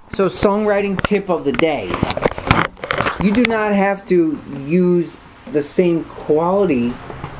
So, songwriting tip of the day. You do not have to use the same quality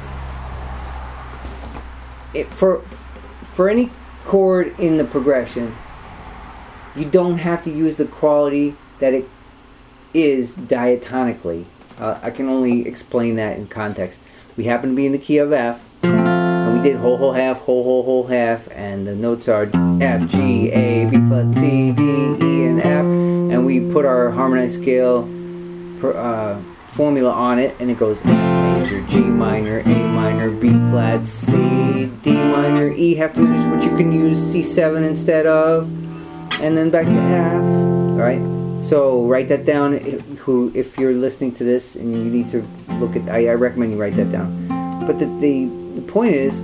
for any chord in the progression. You don't have to use the quality that it is diatonically. I can only explain that in context. We happen to be in the key of F, and we did whole, whole, half, whole, whole, whole, half, and the notes are F, G, A, B flat, C, D, E, and F, and we put our harmonized scale formula on it, and it goes F major, G minor, A minor, B flat, C, D minor, E half diminished, which you can use C7 instead of, and then back to F. Alright, so write that down. If you're listening to this and you need to look at, I recommend you write that down. But the point is,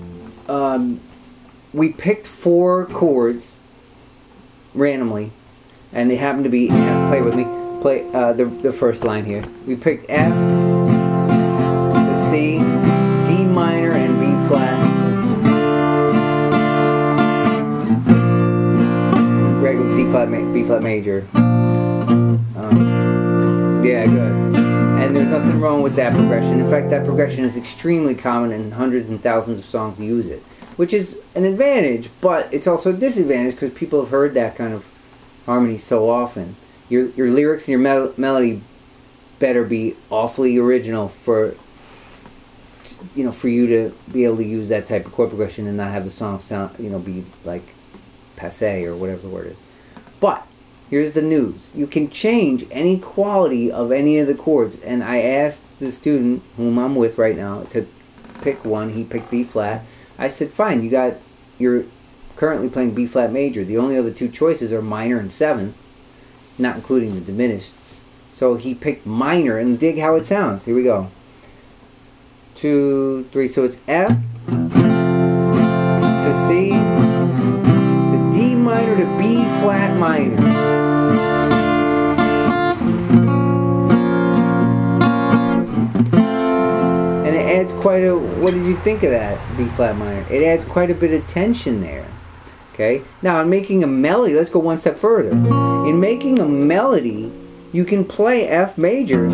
we picked 4 chords randomly, and they happen to be F. Play with me. Play the first line here. We picked F to C, D minor, and B flat. Regular D flat, B flat major. Yeah, good. And there's nothing wrong with that progression. In fact, that progression is extremely common, and hundreds and thousands of songs use it, which is an advantage, but it's also a disadvantage because people have heard that kind of harmony so often. Your lyrics and your melody better be awfully original for you to be able to use that type of chord progression and not have the song sound be like passé or whatever the word is. But here's the news: you can change any quality of any of the chords. And I asked the student whom I'm with right now to pick one. He picked B flat. I said, fine. You're currently playing B flat major. The only other 2 choices are minor and 7th. Not including the diminished. So he picked minor, and dig how it sounds. Here we go. 2, 3. So it's F to C to D minor to B flat minor. And it adds quite a... What did you think of that, B flat minor? It adds quite a bit of tension there. Okay? Now, in making a melody, let's go one step further. In making a melody, you can play F major,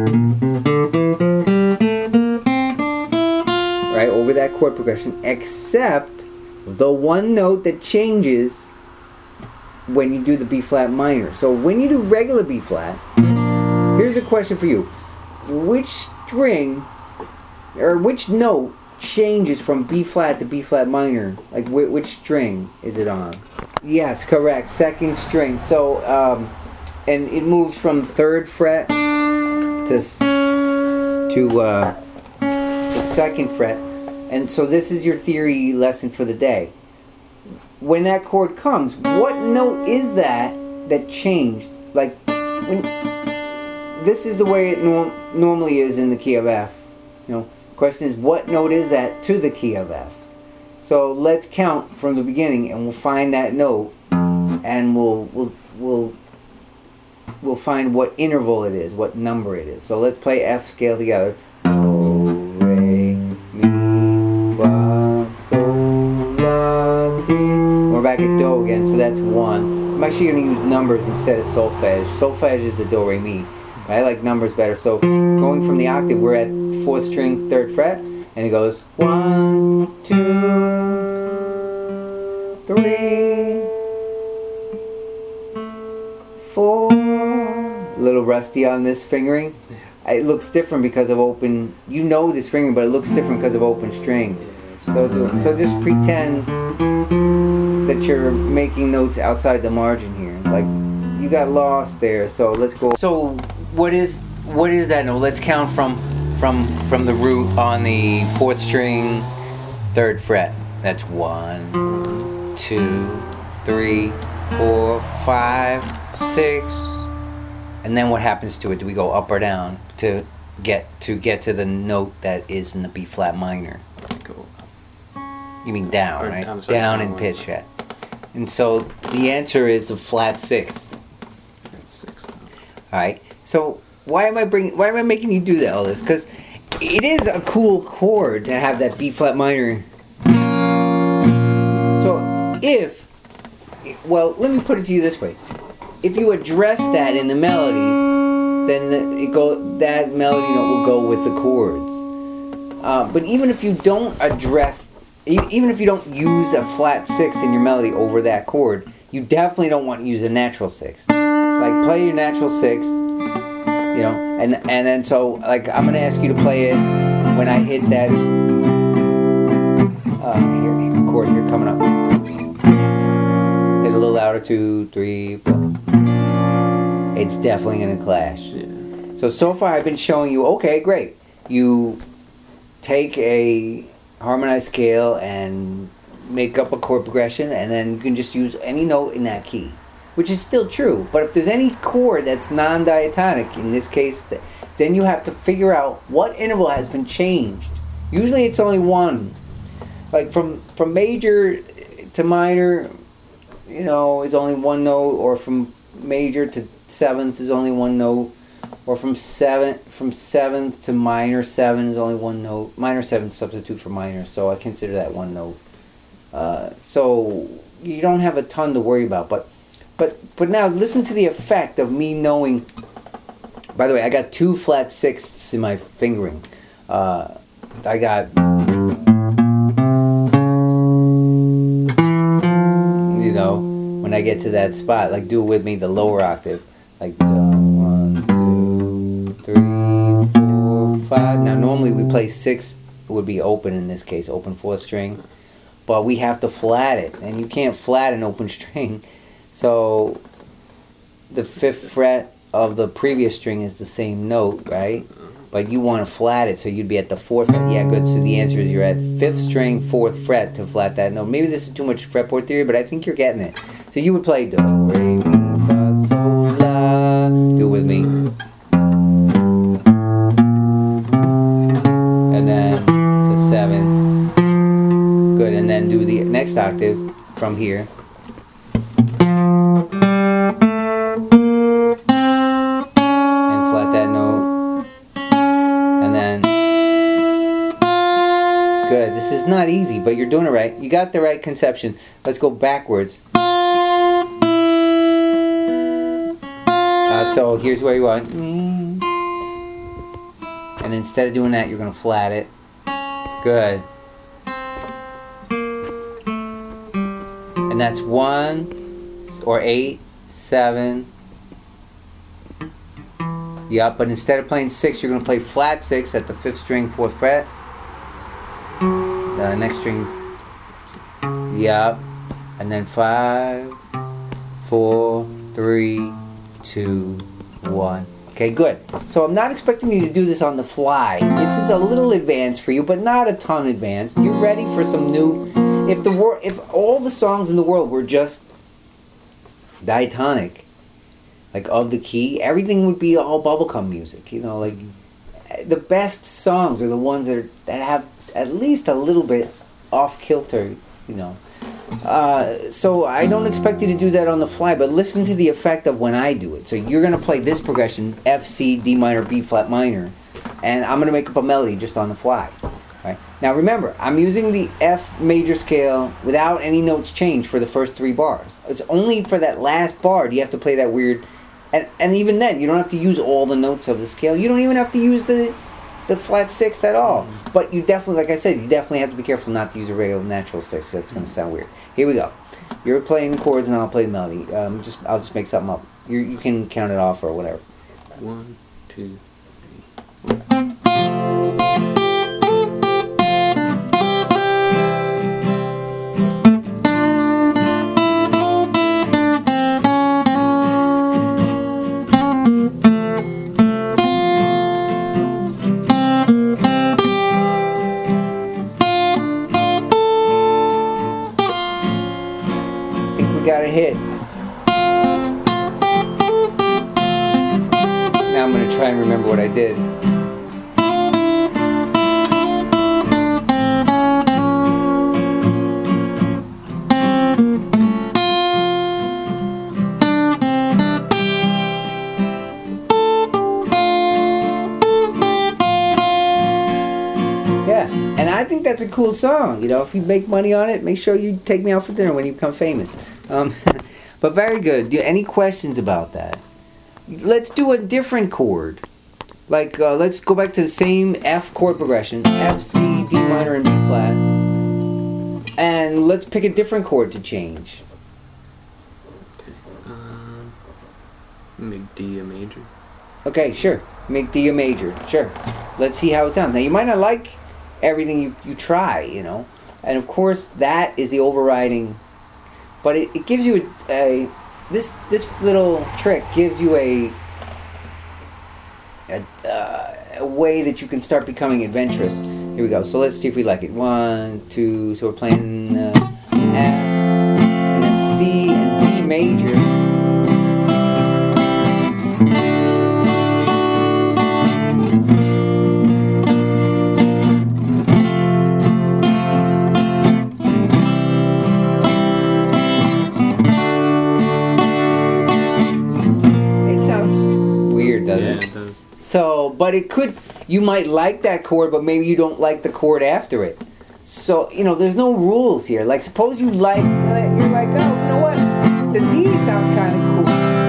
right, over that chord progression, except the one note that changes when you do the B flat minor. So when you do regular B flat, here's a question for you. Which string, or which note changes from B flat to B flat minor? Like which string is it on? Yes, correct. 2nd string. So and it moves from 3rd fret to 2nd fret. And so this is your theory lesson for the day. When that chord comes, what note is that changed? Like this is the way it normally is in the key of F. Question is, what note is that to the key of F? So let's count from the beginning, and we'll find that note, and we'll find what interval it is, what number it is. So let's play F scale together. Do, re, mi, fa, sol, la, ti. We're back at do again, so that's 1. I'm actually going to use numbers instead of solfege. Solfege is the do, re, mi. I like numbers better. So going from the octave, we're at 4th string, 3rd fret, and it goes 1, 2, 3, 4. A little rusty on this fingering. It looks different because of open. You know this fingering, but it looks different because of open strings. So just pretend that you're making notes outside the margin here. Like you got lost there. So let's go. So what is that note? Let's count from the root on the 4th string, 3rd fret. That's 1, 2, 3, 4, 5, 6. And then what happens to it? Do we go up or down to get to the note that is in the B flat minor? Go up. You mean down, right? Down in pitch, yeah. And so the answer is the flat 6th. All right. So why am I making you do all this? Because it is a cool chord to have that B flat minor. So let me put it to you this way. if you address that in the melody, then that melody note will go with the chords. But even if you don't address, even if you don't use a flat 6 in your melody over that chord, you definitely don't want to use a natural 6th. Like, play your natural 6th, you know, and then so, like, I'm going to ask you to play it when I hit that chord here coming up. Hit a little louder, 2, 3, 4. It's definitely going to clash. Yeah. So far I've been showing you, okay, great. You take a harmonized scale and make up a chord progression, and then you can just use any note in that key, which is still true. But if there's any chord that's non-diatonic, in this case, then you have to figure out what interval has been changed. Usually it's only one. Like from major to minor, you know, is only one note, or from major to 7th is only one note, or from 7th to minor 7 is only one note. Minor 7 substitute for minor, so I consider that one note. So you don't have a ton to worry about, but now listen to the effect of me knowing. By the way, I got 2 flat 6ths in my fingering. I got, you know, when I get to that spot, like, do it with me, the lower octave, like 1, 2, 3, 4, 5. Now normally we play 6 would be open in this case, open 4th string, but we have to flat it, and you can't flat an open string. So the 5th fret of the previous string is the same note, right? But you want to flat it, so you'd be at the 4th fret. Yeah, good. So the answer is you're at 5th string, 4th fret to flat that note. Maybe this is too much fretboard theory, but I think you're getting it. So you would play do, re, mi, fa, sol, la. Do it with me. And then to 7. Good. And then do the next octave from here. Good. This is not easy, but you're doing it right. You got the right conception. Let's go backwards. So here's where you want. And instead of doing that, you're going to flat it. Good. And that's 1 or 8, 7. Yup, but instead of playing 6, you're going to play flat 6 at the 5th string, 4th fret. The next string, yup, and then 5, 4, 3, 2, 1. Okay, good. So I'm not expecting you to do this on the fly. This is a little advanced for you, but not a ton advanced. You're ready for some new. If all the songs in the world were just diatonic, like of the key, everything would be all bubblegum music. You know, like the best songs are the ones that have at least a little bit off kilter, you know. So I don't expect you to do that on the fly, but listen to the effect of when I do it. So you're going to play this progression, F, C, D minor, B flat minor, and I'm going to make up a melody just on the fly. Right? Now remember, I'm using the F major scale without any notes changed for the first 3 bars. It's only for that last bar do you have to play that weird, and even then, you don't have to use all the notes of the scale. You don't even have to use the flat 6th at all. But you definitely, like I said, you definitely have to be careful not to use a regular natural 6th. That's going to sound weird. Here we go. You're playing the chords and I'll play the melody. I'll just make something up. You can count it off or whatever. 1, 2, 3. Got a hit. Now I'm going to try and remember what I did. Yeah, and I think that's a cool song. You know, if you make money on it, make sure you take me out for dinner when you become famous. But very good. Any questions about that? Let's do a different chord. Like, let's go back to the same F chord progression. F, C, D minor, and B flat. And let's pick a different chord to change. Make D a major. Okay, sure. Make D a major. Sure. Let's see how it sounds. Now, you might not like everything you try, you know. And, of course, that is the overriding... But it gives you this little trick gives you a way that you can start becoming adventurous. Here we go. So let's see if we like it. 1, 2. So we're playing F, and then C and D major. So, but it could, you might like that chord, but maybe you don't like the chord after it. So, you know, there's no rules here. Like, suppose you're like, oh, you know what? The D sounds kind of cool.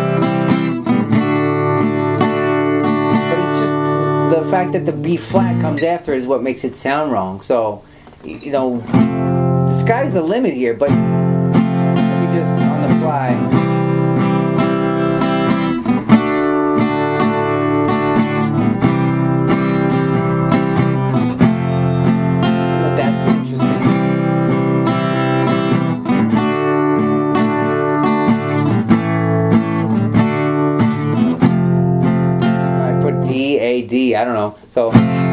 But it's just the fact that the B flat comes after is what makes it sound wrong. So, you know, the sky's the limit here, but let me just, on the fly. D, I don't know. So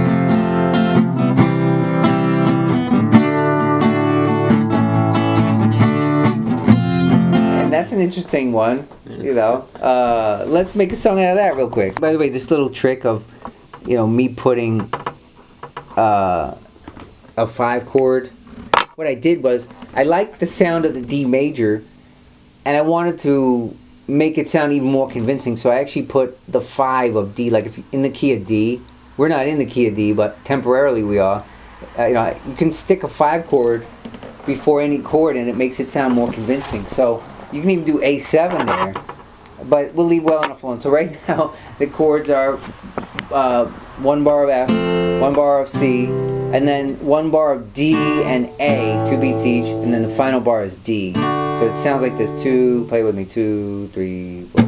and that's an interesting one, you know. Let's make a song out of that real quick. By the way, this little trick of, you know, me putting a 5 chord. What I did was I liked the sound of the D major, and I wanted to make it sound even more convincing, so I actually put the 5 of D, like if you, in the key of D. We're not in the key of D, but temporarily we are. You know, you can stick a 5 chord before any chord, and it makes it sound more convincing. So you can even do A7 there, but we'll leave well enough alone. So right now the chords are 1 bar of F, 1 bar of C, and then 1 bar of D and A, 2 beats each, and then the final bar is D. So it sounds like this. 2, play with me. 2, 3, 4.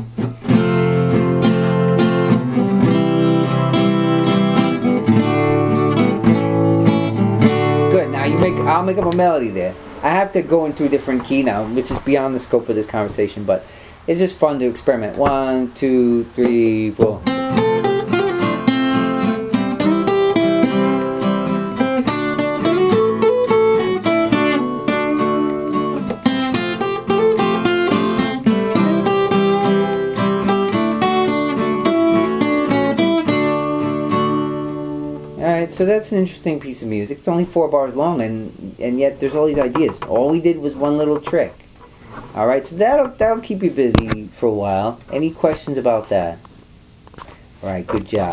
Good. Now I'll make up a melody there. I have to go into a different key now, which is beyond the scope of this conversation, but it's just fun to experiment. 1, 2, 3, 4. So that's an interesting piece of music. It's only 4 bars long, and yet there's all these ideas. All we did was one little trick. All right, so that'll keep you busy for a while. Any questions about that? All right, good job.